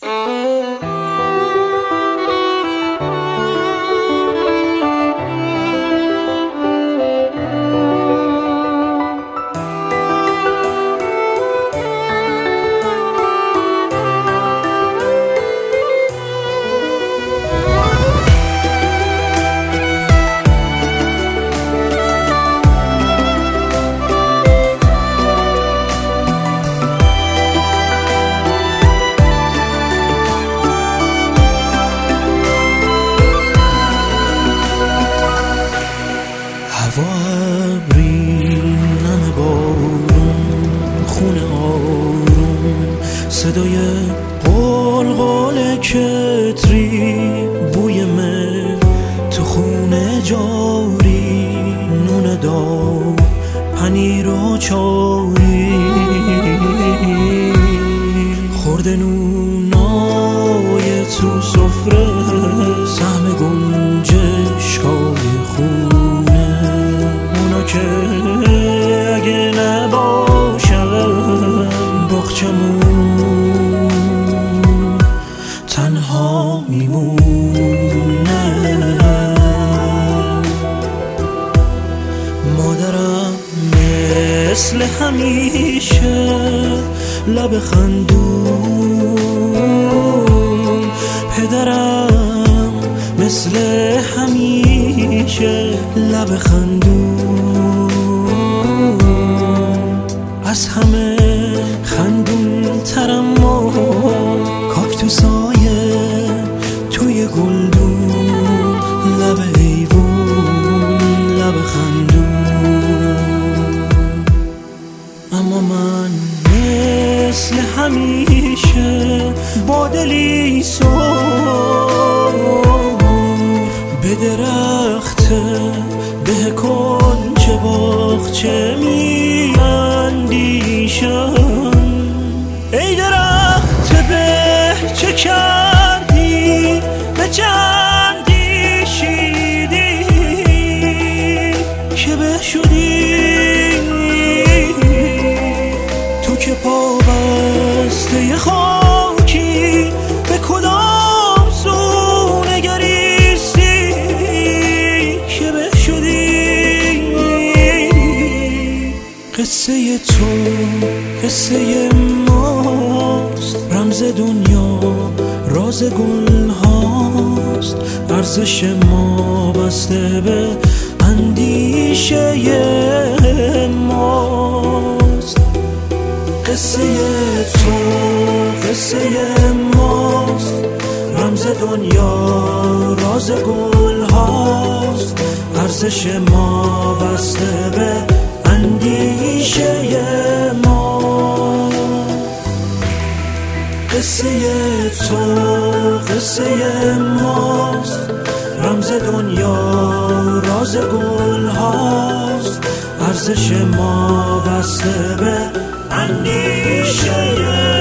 هوا ابری، نم بارون، خونه آروم، صدای قلقل کتری، بوی مه تو خونه جاری، نون داغ، پنیر و چاری، خورده نونای تو سفره، سهم گنجشکای خونه، اونا که اگه نباشم باغچمون تنها میمونه. مادرم مثل همیشه لب خندون، پدرم مثل همیشه لب خندون، از همه خندون ترم و کاکتوسای توی گلدون، لب ایوون لب خندون. اما من مثل همیشه با دلی سور به درخت به کنج باغچه می اندیشم. ای درخت به چه کردی، به چه اندیشیدی که به شدی تو که پا بسته خاکی، به کدام سو نگریستی که به شدی. قصه تو قصه ماست، رمز دنیا راز گل هاست، ارزش ما بسته به اندیشه ماست. قصه تو قصه ماست، رمز دنیا راز گل هاست، ارزش ما بسته به اندیشه ما. قصه تو قصه ماست، رمز دنیا راز گل هاست، ارزش ما بسته به اندیشه